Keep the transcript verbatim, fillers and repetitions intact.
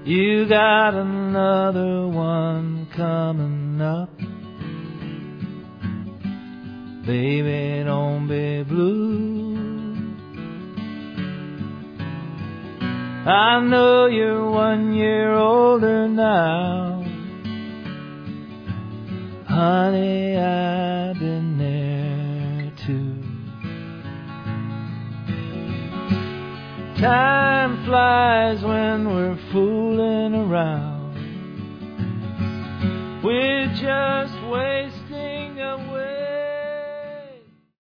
You got another one coming up. Baby, don't be blue. I know you're one year older now. Honey, I've been there too. Time flies when we're fooling around. We're just wasting